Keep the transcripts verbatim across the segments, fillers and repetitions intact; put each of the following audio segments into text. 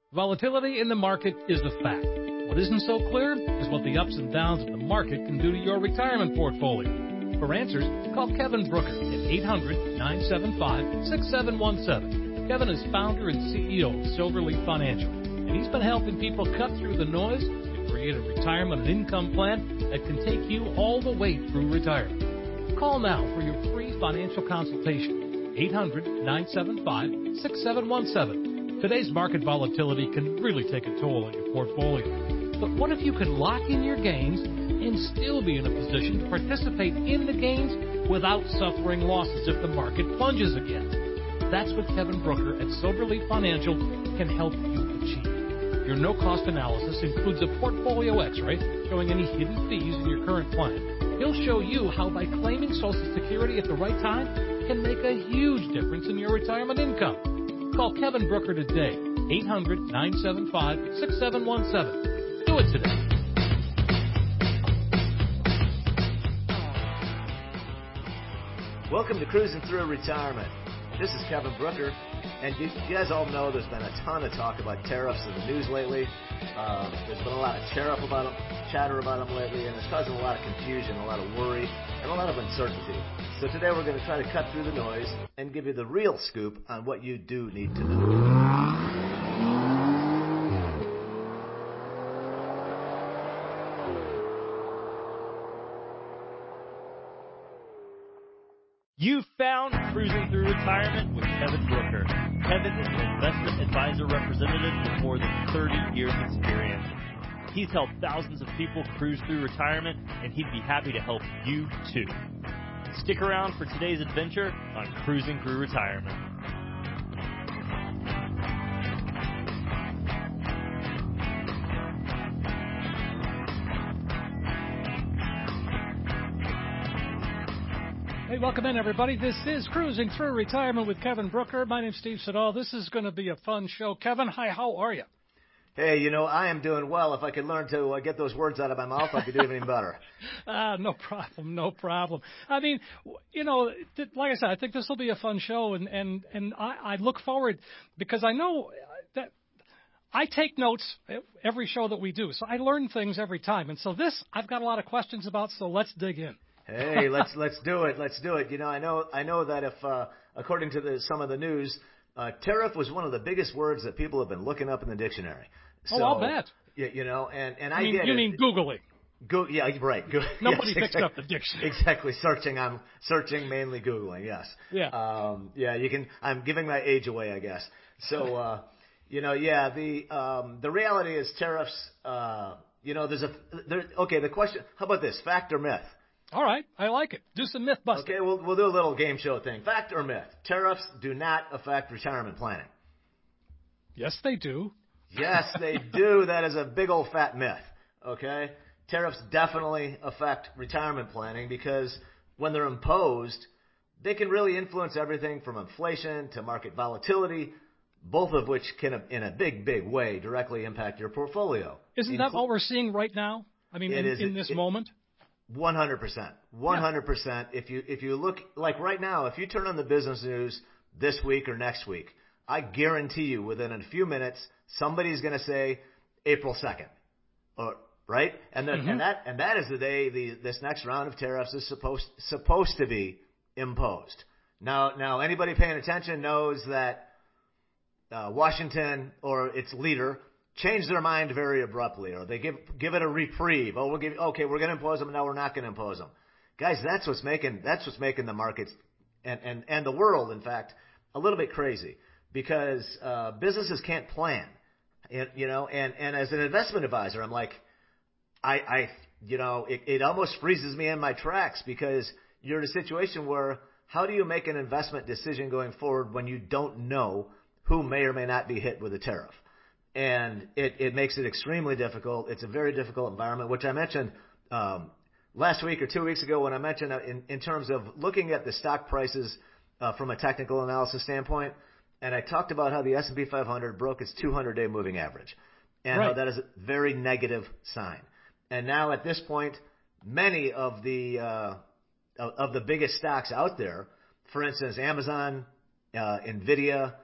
Volatility in the market is a fact. What isn't so clear is what the ups and downs of the market can do to your retirement portfolio. For answers, call Kevin Brooker at eight hundred, nine seven five, six seven one seven. Kevin is founder and C E O of Silverleaf Financial, and he's been helping people cut through the noise to create a retirement and income plan that can take you all the way through retirement. Call now for your free financial consultation. eight hundred, nine seven five, six seven one seven. Today's market volatility can really take a toll on your portfolio. But what if you could lock in your gains and still be in a position to participate in the gains without suffering losses if the market plunges again? That's what Kevin Brooker at Silverleaf Financial can help you achieve. Your no-cost analysis includes a portfolio x-ray showing any hidden fees in your current plan. He'll show you how by claiming Social Security at the right time can make a huge difference in your retirement income. Call Kevin Brooker today, eight hundred, nine seven five, six seven one seven. Do it today. Welcome to Cruising Through Retirement. This is Kevin Brooker, and you, you guys all know there's been a ton of talk about tariffs in the news lately. Um, there's been a lot of tariff about them, chatter about them lately, and it's causing a lot of confusion, a lot of worry, and a lot of uncertainty. So today we're going to try to cut through the noise and give you the real scoop on what you do need to know. You found Cruising Through Retirement with Kevin Brooker. Kevin is an investment advisor representative with more than thirty years experience. He's helped thousands of people cruise through retirement, and he'd be happy to help you too. Stick around for today's adventure on Cruising Through Retirement. Hey, welcome in, everybody. This is Cruising Through Retirement with Kevin Brooker. My name's Steve Siddall. This is going to be a fun show. Kevin, hi, how are you? Hey, you know, I am doing well. If I could learn to uh, get those words out of my mouth, I'd be doing even better. uh, no problem, no problem. I mean, you know, th- like I said, I think this will be a fun show, and, and, and I, I look forward because I know that I take notes every show that we do, so I learn things every time. And so this, I've got a lot of questions about, so let's dig in. Hey, let's let's do it. Let's do it. You know, I know I know that if uh, according to the, some of the news, uh, tariff was one of the biggest words that people have been looking up in the dictionary. So, oh, I'll bet. You, you know, and and I, I mean, get you it. mean Googling? Go, yeah, right. Go, Nobody yes, picks exactly, up the dictionary. Exactly. Searching. I'm searching, mainly Googling. Yes. Yeah. Um, yeah. You can. I'm giving my age away, I guess. So, uh, you know, yeah. The um, the reality is tariffs. Uh, you know, there's a there. Okay. The question. How about this? Fact or myth? All right, I like it. Do some myth busting. Okay, we'll we'll do a little game show thing. Fact or myth? Tariffs do not affect retirement planning. Yes, they do. Yes, they do. That is a big old fat myth. Okay, tariffs definitely affect retirement planning because when they're imposed, they can really influence everything from inflation to market volatility, both of which can, in a big, big way, directly impact your portfolio. Isn't that what we're seeing right now? I mean, in, is, in this it, moment. One hundred percent. One hundred percent. If you if you look like right now, if you turn on the business news this week or next week, I guarantee you within a few minutes somebody's going to say April second, or right, and then, mm-hmm. and that and that is the day the this next round of tariffs is supposed supposed to be imposed. Now now anybody paying attention knows that uh, Washington or its leader change their mind very abruptly, or they give give it a reprieve. Oh, we'll give okay, we're going to impose them. Now we're not going to impose them, guys. That's what's making that's what's making the markets and and and the world, in fact, a little bit crazy because uh, businesses can't plan. And, you know, and and as an investment advisor, I'm like, I I you know, it, it almost freezes me in my tracks because you're in a situation where how do you make an investment decision going forward when you don't know who may or may not be hit with a tariff? And it, it makes it extremely difficult. It's a very difficult environment, which I mentioned um, last week or two weeks ago when I mentioned in, in terms of looking at the stock prices uh, from a technical analysis standpoint. And I talked about how the S and P five hundred broke its two hundred day moving average and right. how that is a very negative sign. And now at this point, many of the uh, of the biggest stocks out there, for instance, Amazon, uh, NVIDIA,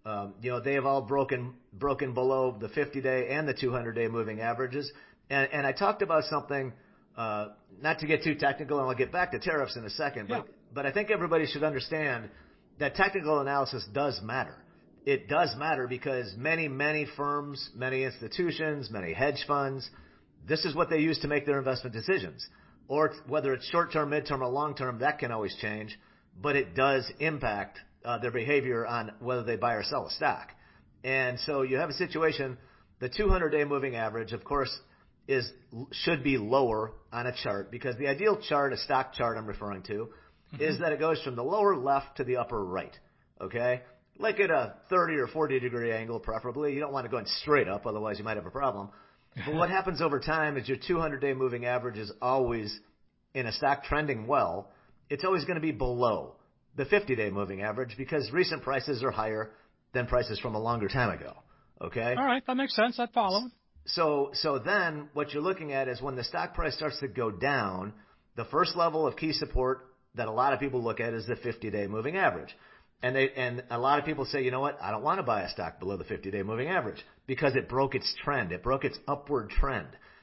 Um, you know, they have all broken broken below the fifty-day and the two hundred day moving averages. And, and I talked about something, uh, not to get too technical, and I'll get back to tariffs in a second, Yeah. but, but I think everybody should understand that technical analysis does matter. It does matter because many, many firms, many institutions, many hedge funds, this is what they use to make their investment decisions. Or whether it's short-term, mid-term, or long-term, that can always change, but it does impact uh, their behavior on whether they buy or sell a stock. And so you have a situation, the two hundred day moving average, of course, is should be lower on a chart because the ideal chart, a stock chart I'm referring to, mm-hmm. is that it goes from the lower left to the upper right, okay? Like at a thirty or forty degree angle, preferably. You don't want to go straight up, otherwise you might have a problem. But what happens over time is your two hundred day moving average is always, in a stock trending well, it's always going to be below the fifty day moving average because recent prices are higher than prices from a longer time ago, okay? All right, that makes sense. I follow. So, so then what you're looking at is when the stock price starts to go down, the first level of key support that a lot of people look at is the fifty day moving average. And they, and a lot of people say, you know what, I don't want to buy a stock below the fifty day moving average because it broke its trend. It broke its upward trend.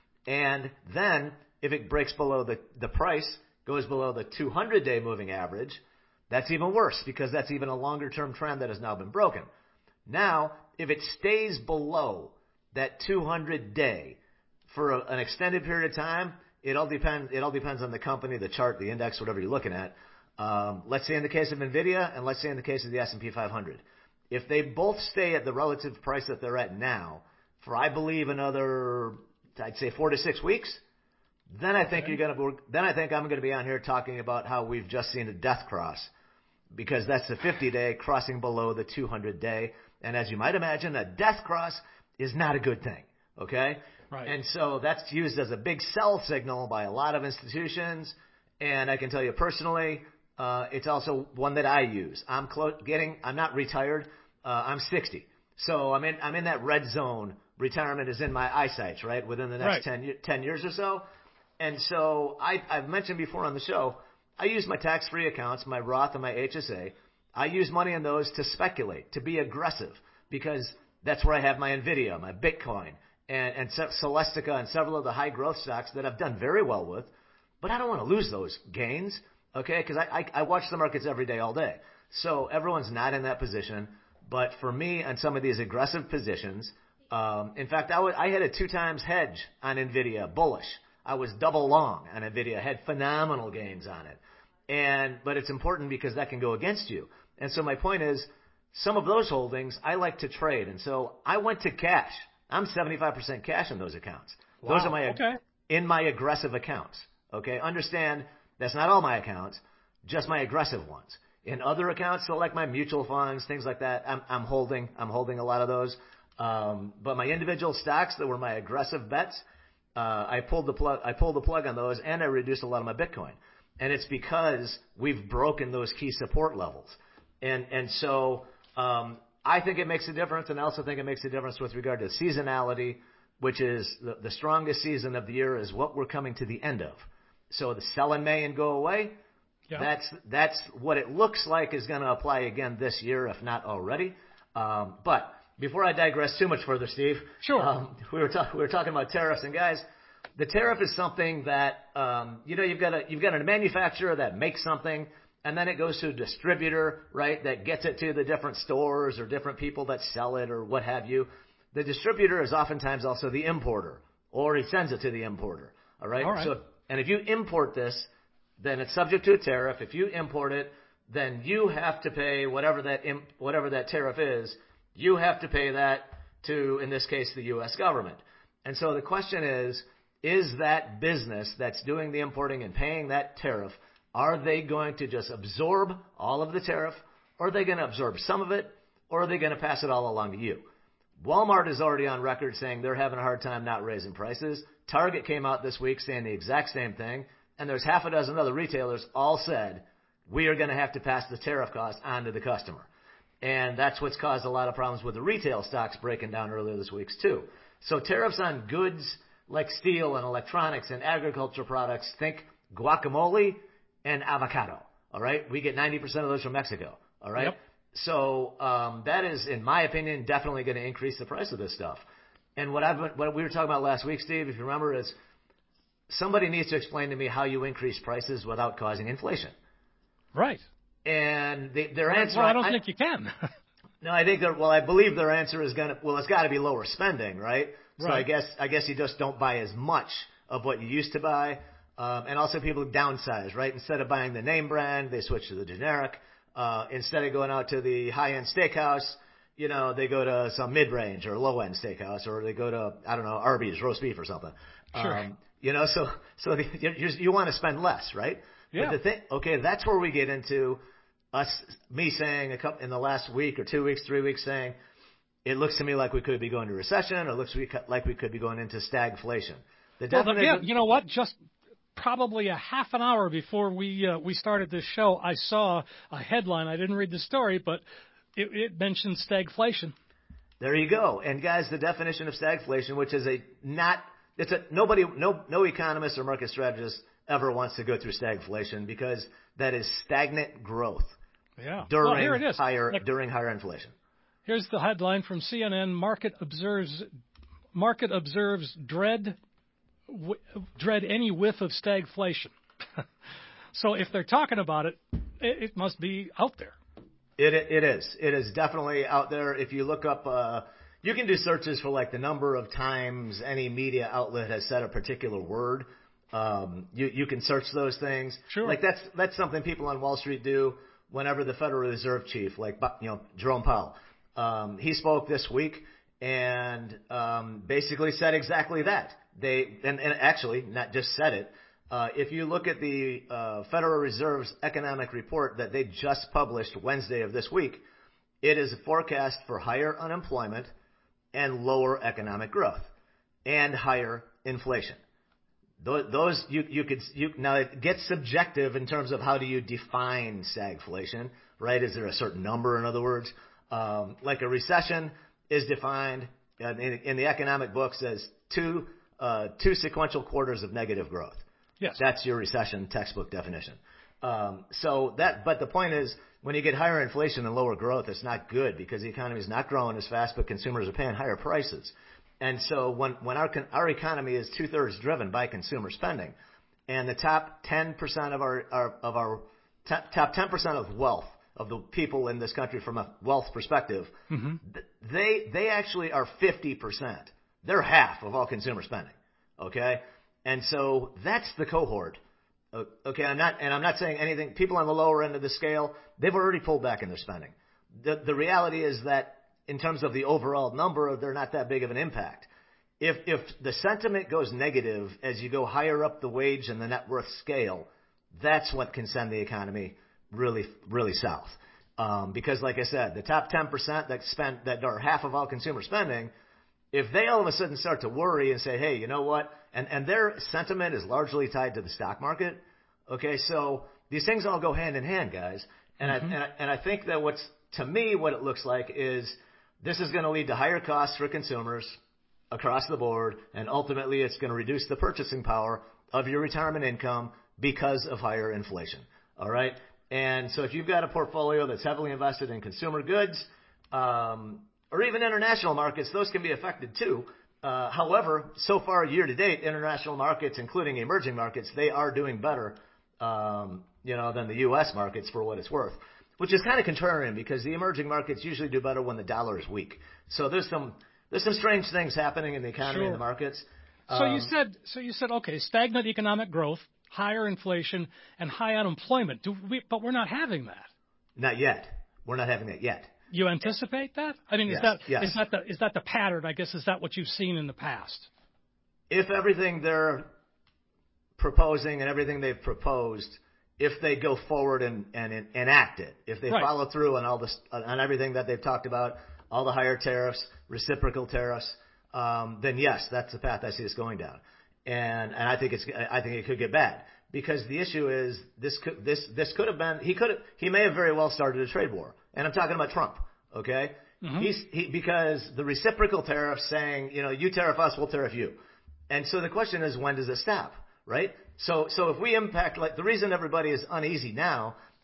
And then if it breaks below the, the price, goes below the two hundred day moving average, that's even worse because that's even a longer term trend that has now been broken. Now, if it stays below that two hundred day for a, an extended period of time, it all depends, it all depends on the company, the chart, the index, whatever you're looking at. Um, let's say in the case of NVIDIA and let's say in the case of the S and P five hundred. If they both stay at the relative price that they're at now for, I believe, another, I'd say four to six weeks, then I think okay. you're going to, then I think I'm going to be on here talking about how we've just seen a death cross because that's the fifty day crossing below the two hundred day. And as you might imagine, a death cross is not a good thing. Okay. Right. And so that's used as a big sell signal by a lot of institutions. And I can tell you personally, Uh, it's also one that I use. I'm clo- getting, I'm not retired. Uh, I'm sixty. So I'm in, I'm in that red zone. Retirement is in my eyesight, right? Within the next right. ten, ten years or so. And so I, I've mentioned before on the show, I use my tax-free accounts, my Roth and my H S A. I use money in those to speculate, to be aggressive, because that's where I have my NVIDIA, my Bitcoin, and, and Celestica and several of the high growth stocks that I've done very well with. But I don't want to lose those gains. Okay, because I, I, I watch the markets every day, all day. So everyone's not in that position. But for me, on some of these aggressive positions, um, in fact, I, w- I had a two times hedge on NVIDIA, bullish. I was double long on NVIDIA, had phenomenal gains on it. And but it's important because that can go against you. And so my point is, some of those holdings I like to trade. And so I went to cash. I'm seventy-five percent cash in those accounts. Wow. Those are my okay. in my aggressive accounts. Okay, understand. That's not all my accounts, just my aggressive ones. In other accounts, so like my mutual funds, things like that, I'm, I'm holding, I'm holding a lot of those. Um, but my individual stocks that were my aggressive bets, uh, I pulled the plug, I pulled the plug on those and I reduced a lot of my Bitcoin. And it's because we've broken those key support levels. And, and so, um, I think it makes a difference. And I also think it makes a difference with regard to seasonality, which is the, the strongest season of the year is what we're coming to the end of. So the sell in May and go away, yeah. that's that's what it looks like is going to apply again this year, if not already. Um, but before I digress too much further, Steve, sure. um, we were ta- we were talking about tariffs, and guys, the tariff is something that um, you know you've got a you've got a manufacturer that makes something, and then it goes to a distributor, right, that gets it to the different stores or different people that sell it or what have you. The distributor is oftentimes also the importer, or he sends it to the importer. All right. All right. So. And if you import this, then it's subject to a tariff. If you import it, then you have to pay whatever that imp, whatever that tariff is. You have to pay that to, in this case, the U S government. And so the question is, is that business that's doing the importing and paying that tariff, are they going to just absorb all of the tariff, or are they going to absorb some of it, or are they going to pass it all along to you? Walmart is already on record saying they're having a hard time not raising prices. Target came out this week saying the exact same thing, and there's half a dozen other retailers all said, we are going to have to pass the tariff cost on to the customer. And that's what's caused a lot of problems with the retail stocks breaking down earlier this week too. So tariffs on goods like steel and electronics and agriculture products, think guacamole and avocado, all right? We get ninety percent of those from Mexico, all right? Yep. so um, that is, in my opinion, definitely going to increase the price of this stuff. And what I've what we were talking about last week, Steve, if you remember, is somebody needs to explain to me how you increase prices without causing inflation. Right. And they, their answer, well, I don't I, think you can. no, I think that, well, I believe their answer is going to, well, it's got to be lower spending, right? So Right. I guess, I guess you just don't buy as much of what you used to buy. Um, and also people downsize, right? Instead of buying the name brand, they switch to the generic. Uh, instead of going out to the high-end steakhouse, you know, they go to some mid-range or low-end steakhouse, or they go to, I don't know, Arby's, roast beef or something. Sure. Um, you know, so, so the, you, you want to spend less, right? Yeah. But the thing, okay, that's where we get into us, me saying a couple, in the last week or two weeks, three weeks saying, it looks to me like we could be going to recession, or it looks like we could be going into stagflation. The well, the, definition, yeah, you know what? Just probably a half an hour before we uh, we started this show, I saw a headline. I didn't read the story, but it, it mentioned stagflation. There you go. And guys, the definition of stagflation, which is a not, it's a nobody, no, no economist or market strategist ever wants to go through stagflation, because that is stagnant growth. Yeah. During well, here it is. higher Like, during higher inflation. Here's the headline from C N N: Market observes market observes dread w- dread any whiff of stagflation. So if they're talking about it, it, it must be out there. It it is. It is definitely out there. If you look up, uh, you can do searches for like the number of times any media outlet has said a particular word. Um, you you can search those things. Sure. Like that's that's something people on Wall Street do whenever the Federal Reserve chief, like you know Jerome Powell, um, he spoke this week and um, basically said exactly that. They and, and actually not just said it. Uh, if you look at the uh, Federal Reserve's economic report that they just published Wednesday of this week, it is a forecast for higher unemployment and lower economic growth and higher inflation. Those, those you, you could you, now it gets subjective in terms of how do you define stagflation, right? Is there a certain number? In other words, um, like a recession is defined in, in the economic books as two uh, two sequential quarters of negative growth. Yes. That's your recession textbook definition. Um, so that, but the point is, when you get higher inflation and lower growth, it's not good because the economy is not growing as fast, but consumers are paying higher prices. And so when, when our, our economy is two thirds driven by consumer spending, and the top ten percent of our, our of our top, top ten percent of wealth of the people in this country from a wealth perspective, Mm-hmm. they, they actually are fifty percent. They're half of all consumer spending. Okay. And so that's the cohort. Okay, I'm not, and I'm not saying anything. People on the lower end of the scale, they've already pulled back in their spending. The, the reality is that in terms of the overall number, they're not that big of an impact. If, if the sentiment goes negative as you go higher up the wage and the net worth scale, that's what can send the economy really, really south. Um, because like I said, the top ten percent that spend, that are half of all consumer spending, if they all of a sudden start to worry and say, hey, you know what? And, and their sentiment is largely tied to the stock market. Okay, so these things all go hand in hand, guys. And, mm-hmm. I, and, I, and I think that what's, to me, what it looks like is this is going to lead to higher costs for consumers across the board, and ultimately it's going to reduce the purchasing power of your retirement income because of higher inflation. All right? And so if you've got a portfolio that's heavily invested in consumer goods, um, or even international markets, those can be affected too. Uh, however, so far year to date, international markets, including emerging markets, they are doing better, um, you know, than the U S markets for what it's worth, which is kind of contrarian because the emerging markets usually do better when the dollar is weak. So there's some there's some strange things happening in the economy Sure. and the markets. So Um, you said so you said okay, stagnant economic growth, higher inflation, and high unemployment. Do we, but we're not having that. Not yet. We're not having that yet. You anticipate that? I mean, Yes, is that yes. is that the is that the pattern? I guess is that what you've seen in the past? If everything they're proposing and everything they've proposed, if they go forward and, and, and enact it, if they Right. follow through on all this, on everything that they've talked about, all the higher tariffs, reciprocal tariffs, um, then yes, that's the path I see us going down. And, and I think it's, I think it could get bad because the issue is this could, this, this could have been, he could have, he may have very well started a trade war. And I'm talking about Trump. Okay. Mm-hmm. He's, he, because the reciprocal tariffs saying, you know, you tariff us, we'll tariff you. And so the question is, when does it stop? Right? So, so if we impact, like the reason everybody is uneasy now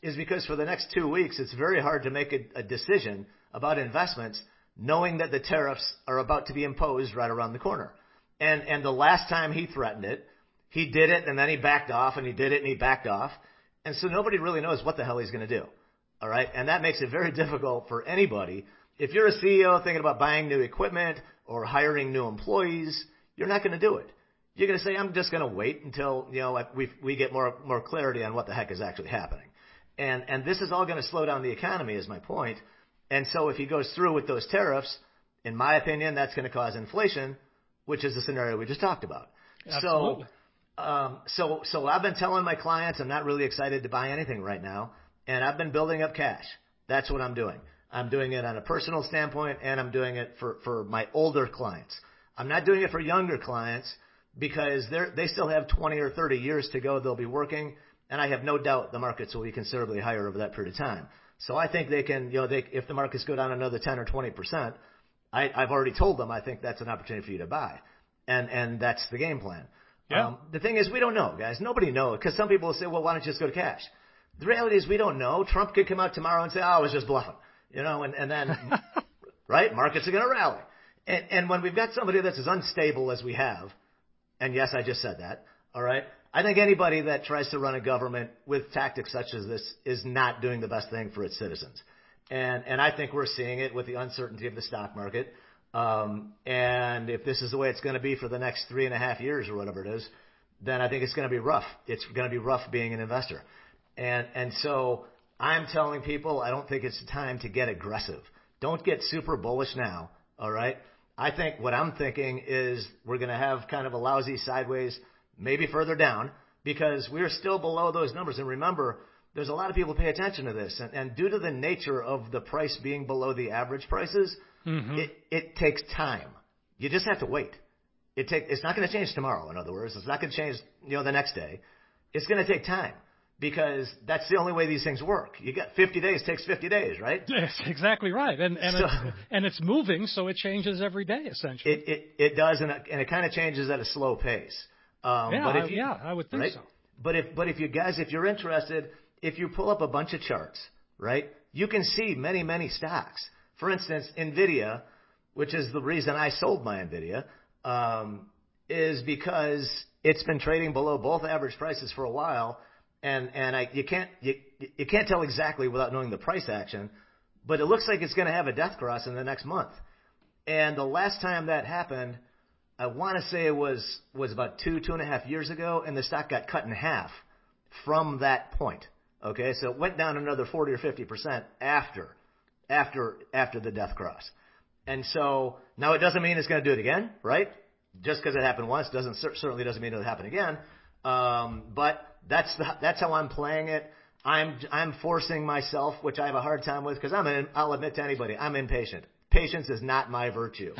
is because for the next two weeks, it's very hard to make a, a decision about investments knowing that the tariffs are about to be imposed right around the corner. And, and the last time he threatened it, he did it and then he backed off and he did it and he backed off. And so nobody really knows what the hell he's going to do. All right. And that makes it very difficult for anybody. If you're a C E O thinking about buying new equipment or hiring new employees, you're not going to do it. You're going to say, I'm just going to wait until, you know, we, we get more, more clarity on what the heck is actually happening. And, and this is all going to slow down the economy is my point. And so if he goes through with those tariffs, in my opinion, that's going to cause inflation, which is the scenario we just talked about. Absolutely. So, um, so, so I've been telling my clients I'm not really excited to buy anything right now. And I've been building up cash. That's what I'm doing. I'm doing it on a personal standpoint, and I'm doing it for, for my older clients. I'm not doing it for younger clients because they're, they still have twenty or thirty years to go. They'll be working, and I have no doubt the markets will be considerably higher over that period of time. So I think they can, you know, they, if the markets go down another ten or twenty percent, I, I've already told them I think that's an opportunity for you to buy. And, and that's the game plan. Yeah. Um, the thing is, we don't know, guys. Nobody knows, because some people will say, well, why don't you just go to cash? The reality is we don't know. Trump could come out tomorrow and say, oh, I was just bluffing, you know, and, and then, right, markets are going to rally. And, and when we've got somebody that's as unstable as we have, and yes, I just said that, all right, I think anybody that tries to run a government with tactics such as this is not doing the best thing for its citizens. And, and I think we're seeing it with the uncertainty of the stock market. Um, and if this is the way it's going to be for the next three and a half years or whatever it is, then I think it's going to be rough. It's going to be rough being an investor. And, and so I'm telling people I don't think it's time to get aggressive. Don't get super bullish now. All right. I think what I'm thinking is we're going to have kind of a lousy sideways, maybe further down, because we're still below those numbers. And remember, there's a lot of people pay attention to this. And, and due to the nature of the price being below the average prices, mm-hmm. it, it takes time. You just have to wait. It take, it's not going to change tomorrow, in other words. It's not going to change, you know, the next day. It's going to take time. Because that's the only way these things work. You got fifty days, takes fifty days, right? Yes, exactly right. And and, so, it's, and it's moving, so it changes every day, essentially. It it, it does, and it, and it kind of changes at a slow pace. Um, yeah, but if you, I, yeah, I would think right? so. But if but if you guys, if you're interested, if you pull up a bunch of charts, right, you can see many many stocks. For instance, NVIDIA, which is the reason I sold my NVIDIA, um, is because it's been trading below both average prices for a while. And and I you can't you you can't tell exactly without knowing the price action, but it looks like it's going to have a death cross in the next month. And the last time that happened, I want to say it was was about two two and a half years ago, and the stock got cut in half from that point. Okay, so it went down another forty or fifty percent after after after the death cross. And so now it doesn't mean it's going to do it again, right? Just because it happened once doesn't certainly doesn't mean it'll happen again. Um, but That's the, that's how I'm playing it. I'm I'm forcing myself, which I have a hard time with, because I'm in, I'll admit to anybody, I'm impatient. Patience is not my virtue,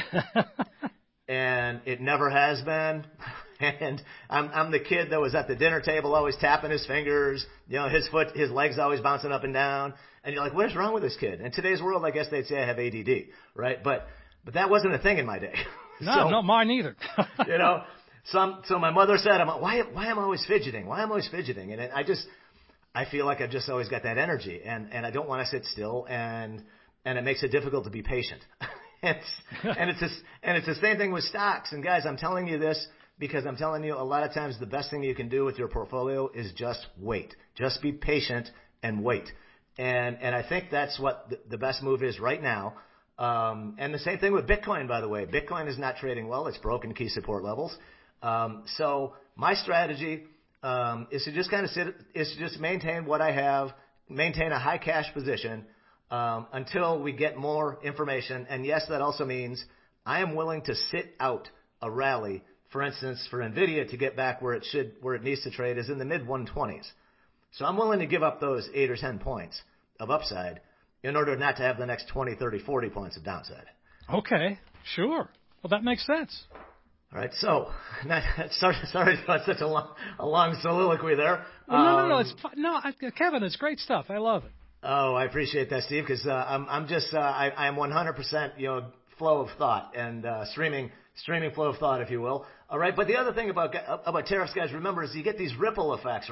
and it never has been. And I'm I'm the kid that was at the dinner table, always tapping his fingers. You know, his foot, his legs always bouncing up and down. And you're like, what is wrong with this kid? In today's world, I guess they'd say I have A D D, right? But but that wasn't a thing in my day. No, so, not mine either. you know. Some, so my mother said, I'm, why, why am I always fidgeting? Why am I always fidgeting? And I just, I feel like I've just always got that energy, and, and I don't want to sit still, and, and it makes it difficult to be patient. it's, and it's, a, and it's the same thing with stocks. And guys, I'm telling you this because I'm telling you a lot of times the best thing you can do with your portfolio is just wait. Just be patient and wait. And, and I think that's what the, the best move is right now. Um, and the same thing with Bitcoin, by the way. Bitcoin is not trading well. It's broken key support levels. Um, so my strategy um, is to just kind of sit, is to just maintain what I have, maintain a high cash position um, until we get more information. And yes, that also means I am willing to sit out a rally. For instance, for NVIDIA to get back where it should, where it needs to trade is in the mid one twenties. So I'm willing to give up those eight or ten points of upside in order not to have the next twenty, thirty, forty points of downside. Okay, sure. Well, that makes sense. All right, so not, sorry, sorry about such a long, a long soliloquy there. Well, no, um, no, no, it's no, I, Kevin, it's great stuff. I love it. Oh, I appreciate that, Steve, because uh, I'm, I'm just, uh, I, I'm one hundred percent, you know, flow of thought and uh, streaming, streaming flow of thought, if you will. All right, but the other thing about about tariffs, guys, remember, is you get these ripple effects, right?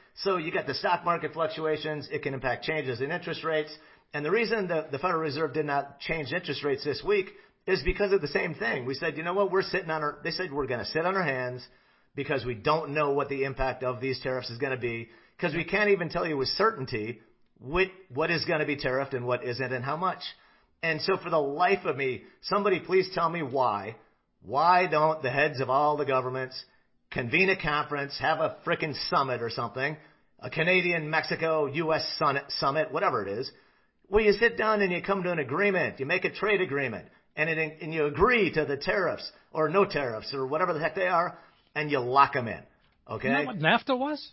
So you got the stock market fluctuations. It can impact changes in interest rates. And the reason that the Federal Reserve did not change interest rates this week is because of the same thing. We said, you know what, we're sitting on our, they said we're going to sit on our hands because we don't know what the impact of these tariffs is going to be, because we can't even tell you with certainty what, what is going to be tariffed and what isn't and how much. And so for the life of me, somebody please tell me why. Why don't the heads of all the governments convene a conference, have a frickin' summit or something, a Canadian, Mexico, U S summit, whatever it is, where you sit down and you come to an agreement, you make a trade agreement, and, it, and you agree to the tariffs or no tariffs or whatever the heck they are, and you lock them in. Okay? Isn't that what NAFTA was?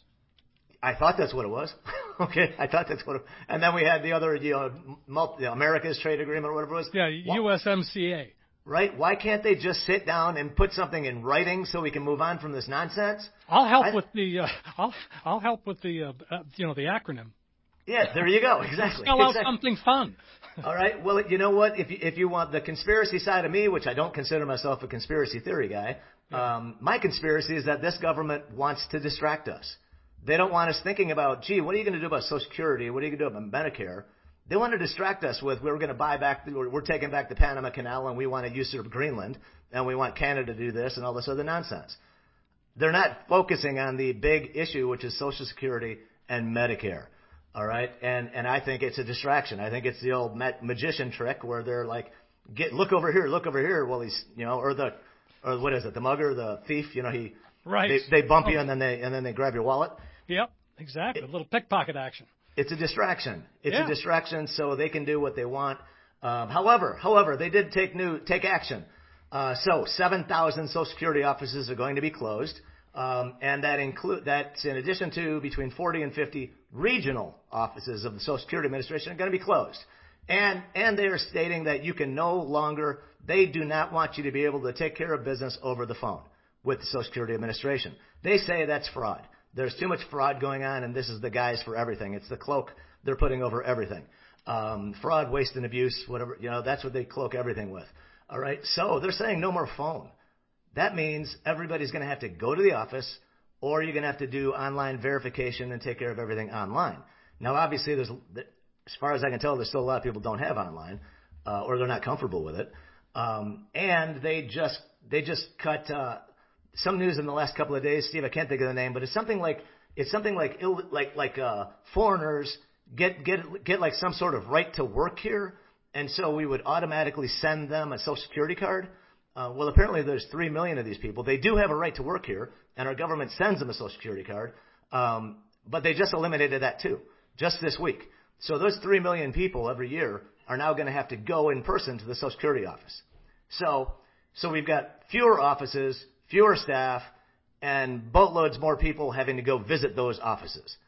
I thought that's what it was. Okay, I thought that's what it was. And then we had the other, you know, multi, you know, America's trade agreement or whatever it was. Yeah, U S M C A. Right? Why can't they just sit down and put something in writing so we can move on from this nonsense? I'll help I, with the uh, I'll I'll help with the uh, uh, you know the acronym. Yeah, there you go. Exactly. Spell out exactly. something fun. All right. Well, you know what? If you, if you want the conspiracy side of me, which I don't consider myself a conspiracy theory guy, yeah. um, my conspiracy is that this government wants to distract us. They don't want us thinking about, gee, what are you going to do about Social Security? What are you going to do about Medicare? They want to distract us with, we're going to buy back, we're, we're taking back the Panama Canal and we want to usurp Greenland and we want Canada to do this and all this other nonsense. They're not focusing on the big issue, which is Social Security and Medicare. All right. And, and I think it's a distraction. I think it's the old ma- magician trick where they're like, get, look over here, look over here. Well, he's, you know, or the, or what is it? The mugger, the thief, you know, he, right. they, they bump oh. you and then they, and then they grab your wallet. Yep. Exactly. It, a little pickpocket action. It's a distraction. It's yeah. a distraction so they can do what they want. Um, however, however, they did take new, take action. Uh, so seven thousand Social Security offices are going to be closed. Um, and that include that's in addition to between forty and fifty regional offices of the Social Security Administration are going to be closed. And and they are stating that you can no longer, they do not want you to be able to take care of business over the phone with the Social Security Administration. They say that's fraud. There's too much fraud going on, and this is the guise for everything. It's the cloak they're putting over everything. Um, fraud, waste, and abuse, whatever, you know, that's what they cloak everything with. All right, so they're saying no more phone. That means everybody's going to have to go to the office, or you're going to have to do online verification and take care of everything online. Now, obviously, there's, as far as I can tell, there's still a lot of people who don't have online, uh, or they're not comfortable with it. Um, and they just they just cut uh, some news in the last couple of days. Steve, I can't think of the name, but it's something like it's something like Ill, like like uh, foreigners get get get like some sort of right to work here, and so we would automatically send them a Social Security card. Uh, well, apparently there's three million of these people. They do have a right to work here, and our government sends them a Social Security card. Um, but they just eliminated that too, just this week. So those three million people every year are now going to have to go in person to the Social Security office. So, so we've got fewer offices, fewer staff, and boatloads more people having to go visit those offices.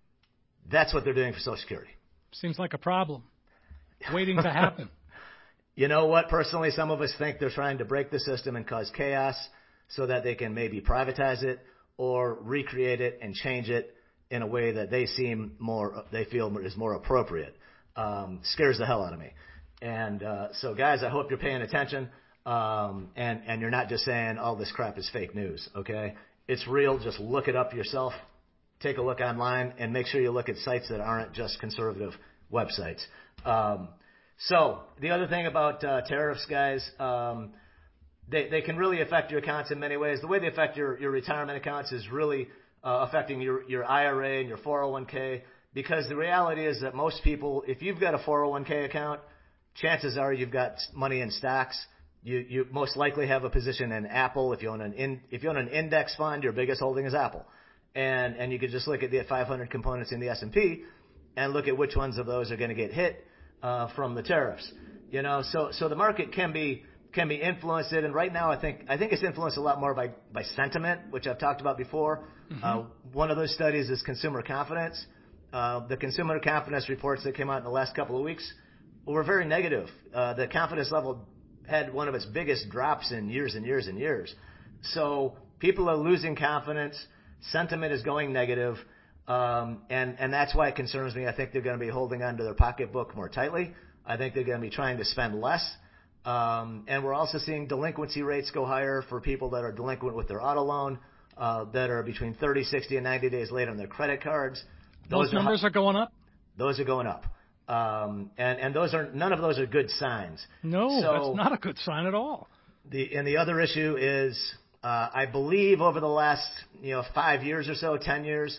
That's what they're doing for Social Security. Seems like a problem waiting to happen. You know what? Personally, some of us think they're trying to break the system and cause chaos so that they can maybe privatize it or recreate it and change it in a way that they seem more, they feel is more appropriate. Um, scares the hell out of me. And uh, so, guys, I hope you're paying attention um, and, and you're not just saying all this crap is fake news, okay? It's real. Just look it up yourself. Take a look online and make sure you look at sites that aren't just conservative websites. Um, So the other thing about uh, tariffs, guys, um, they, they can really affect your accounts in many ways. The way they affect your, your retirement accounts is really uh, affecting your, your I R A and your four oh one k, because the reality is that most people, if you've got a four oh one k account, chances are you've got money in stocks. You, you most likely have a position in Apple. If you own an in, if you own an index fund, your biggest holding is Apple. And, and you could just look at the five hundred components in the S and P and look at which ones of those are going to get hit Uh, from the tariffs, you know, so so the market can be can be influenced, and right now I think I think it's influenced a lot more by by sentiment, which I've talked about before. Mm-hmm. Uh, one of those studies is consumer confidence. Uh, the consumer confidence reports that came out in the last couple of weeks were very negative. Uh, the confidence level had one of its biggest drops in years and years and years. So people are losing confidence. Sentiment is going negative. Um, and, and that's why it concerns me. I think they're going to be holding onto their pocketbook more tightly. I think they're going to be trying to spend less. Um, and we're also seeing delinquency rates go higher for people that are delinquent with their auto loan. uh, that are between thirty, sixty, and ninety days late on their credit cards. Those, those numbers are, are going up? Those are going up. Um, and, and those are, none of those are good signs. No, so that's not a good sign at all. The, and the other issue is, uh, I believe over the last, you know, five years or so, ten years,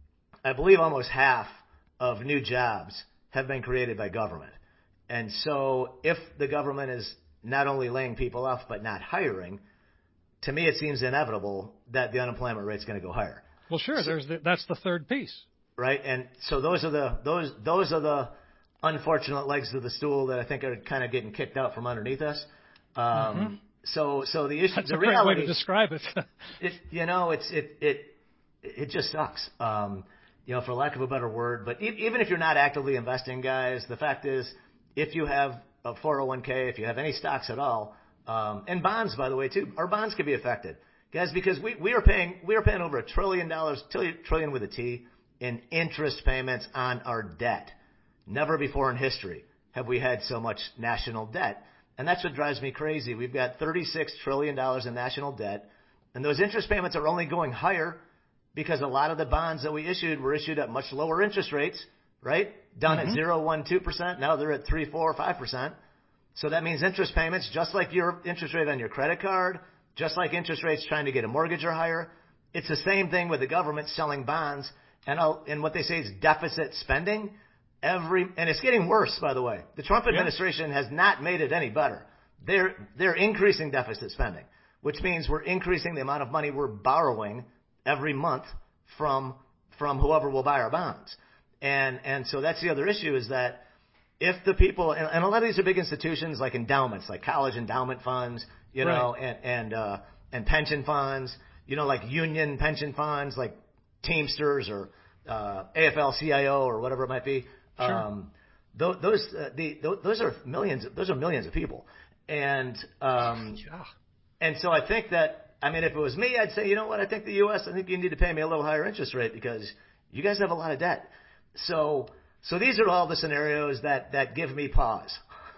I believe almost half of new jobs have been created by government. And so if the government is not only laying people off but not hiring, to me it seems inevitable that the unemployment rate is going to go higher. Well, sure, so, there's the, that's the third piece. Right? And so those are the those those are the unfortunate legs of the stool that I think are kind of getting kicked out from underneath us. Um, mm-hmm. So so the issue, that's the a great reality, way to describe it. it you know, it's it it it just sucks. Um, you know, for lack of a better word. But e- even if you're not actively investing, guys, the fact is, if you have a four oh one k, if you have any stocks at all, um, and bonds, by the way, too, our bonds could be affected, guys, because we, we are paying we are paying over a trillion dollars, trillion with a T, in interest payments on our debt. Never before in history have we had so much national debt, and that's what drives me crazy. We've got thirty-six trillion dollars in national debt, and those interest payments are only going higher because a lot of the bonds that we issued were issued at much lower interest rates, right? Done mm-hmm. at zero, one, two percent. Now they're at three, four, five percent. So that means interest payments, just like your interest rate on your credit card, just like interest rates trying to get a mortgage are higher. It's the same thing with the government selling bonds, and I'll, and what they say is deficit spending. Every and it's getting worse, by the way. The Trump administration yeah. has not made it any better. They're they're increasing deficit spending, which means we're increasing the amount of money we're borrowing every month from from whoever will buy our bonds. And and so that's the other issue, is that if the people, and, and a lot of these are big institutions like endowments, like college endowment funds, you know, right. and and uh, and pension funds, you know, like union pension funds, like Teamsters or uh, A F L C I O or whatever it might be. Sure. Um, those those, uh, the, those are millions. Those are millions of people, and um, yeah. and so I think that. I mean, if it was me, I'd say, you know what? I think the U S. I think you need to pay me a little higher interest rate because you guys have a lot of debt. So, so these are all the scenarios that, that give me pause.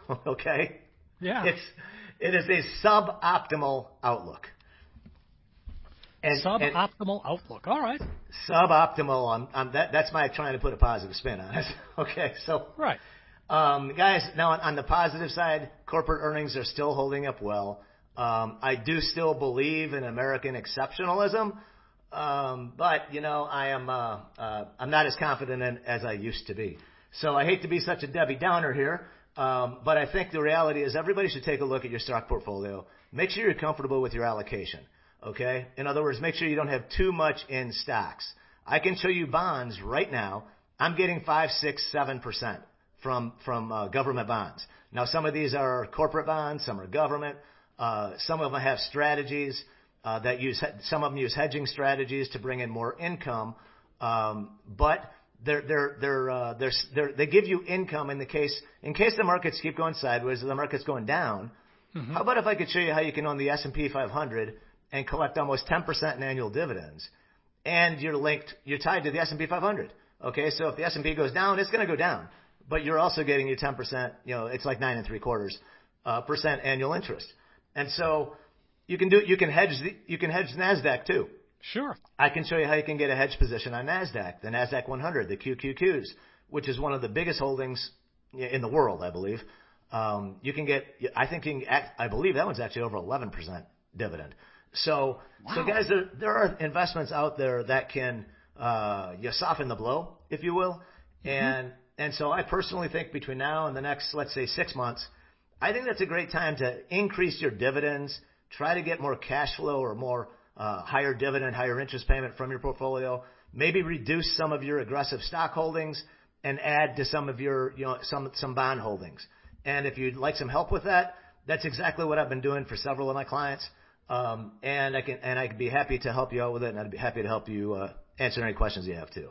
Okay. Yeah. It's it is a suboptimal outlook. And, suboptimal and outlook. All right. Suboptimal. I'm, I'm that that's my trying to put a positive spin on it. Okay. So. Right. Um, guys, now on, on the positive side, corporate earnings are still holding up well. Um, I do still believe in American exceptionalism, um, but you know I am uh, uh, I'm not as confident in, as I used to be. So I hate to be such a Debbie Downer here, um, but I think the reality is everybody should take a look at your stock portfolio. Make sure you're comfortable with your allocation. Okay, in other words, make sure you don't have too much in stocks. I can show you bonds right now. I'm getting five, six, seven percent from from uh, government bonds. Now some of these are corporate bonds, some are government. Uh, some of them have strategies uh, that use, some of them use hedging strategies to bring in more income, um, but they're, they're, they're, uh, they're, they're, they give you income in the case, in case the markets keep going sideways or the market's going down. Mm-hmm. How about if I could show you how you can own the S and P five hundred and collect almost ten percent in annual dividends, and you're linked, you're tied to the S and P five hundred. Okay, so if the S and P goes down, it's going to go down, but you're also getting your ten percent, you know, it's like nine and three quarters uh, percent annual interest. And so you can do you can hedge the, you can hedge NASDAQ too. Sure. I can show you how you can get a hedge position on NASDAQ, the NASDAQ one hundred, the Q Q Qs, which is one of the biggest holdings in the world, I believe. Um, you can get, I think, you can, I believe that one's actually over eleven percent dividend. So, wow. so guys, there there are investments out there that can uh, you soften the blow, if you will. Mm-hmm. And and so I personally think between now and the next, let's say, six months. I think that's a great time to increase your dividends, try to get more cash flow or more uh, higher dividend, higher interest payment from your portfolio, maybe reduce some of your aggressive stock holdings and add to some of your, you know, some, some bond holdings. And if you'd like some help with that, that's exactly what I've been doing for several of my clients. Um, and I can, and I could be happy to help you out with it, and I'd be happy to help you uh, answer any questions you have too.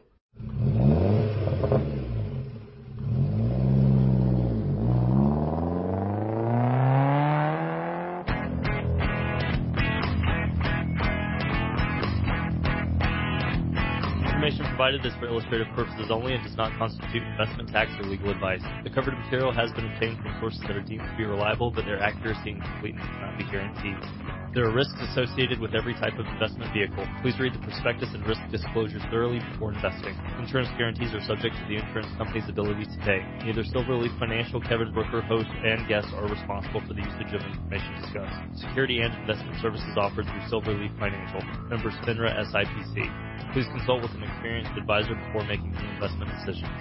Provided is for illustrative purposes only and does not constitute investment, tax, or legal advice. The covered material has been obtained from sources that are deemed to be reliable, but their accuracy and completeness cannot be guaranteed. There are risks associated with every type of investment vehicle. Please read the prospectus and risk disclosures thoroughly before investing. Insurance guarantees are subject to the insurance company's ability to pay. Neither Silverleaf Financial, Kevin Brooker, host, and guests are responsible for the usage of information discussed. Security and investment services offered through Silverleaf Financial. Members FINRA S I P C. Please consult with an experienced advisor before making any investment decisions.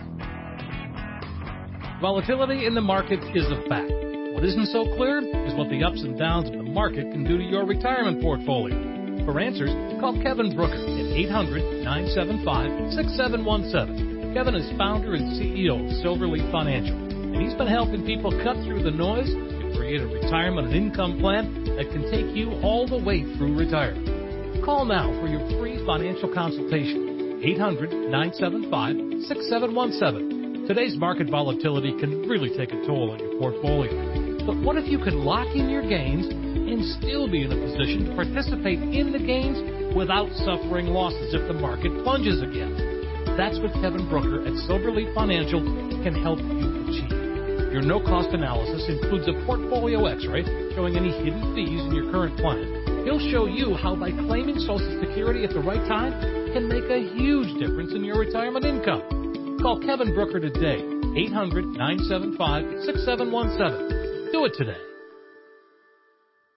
Volatility in the market is a fact. What isn't so clear is what the ups and downs of the market can do to your retirement portfolio. For answers, call Kevin Brooker at eight hundred, nine seven five, six seven one seven. Kevin is founder and C E O of Silverleaf Financial, and he's been helping people cut through the noise to create a retirement and income plan that can take you all the way through retirement. Call now for your free financial consultation, eight hundred, nine seven five, six seven one seven. Today's market volatility can really take a toll on your portfolio. But what if you could lock in your gains and still be in a position to participate in the gains without suffering losses if the market plunges again? That's what Kevin Brooker at Silverleaf Financial can help you achieve. Your no-cost analysis includes a portfolio x-ray showing any hidden fees in your current plan. He'll show you how by claiming Social Security at the right time can make a huge difference in your retirement income. Call Kevin Brooker today, eight hundred, nine seven five, six seven one seven. Do it today.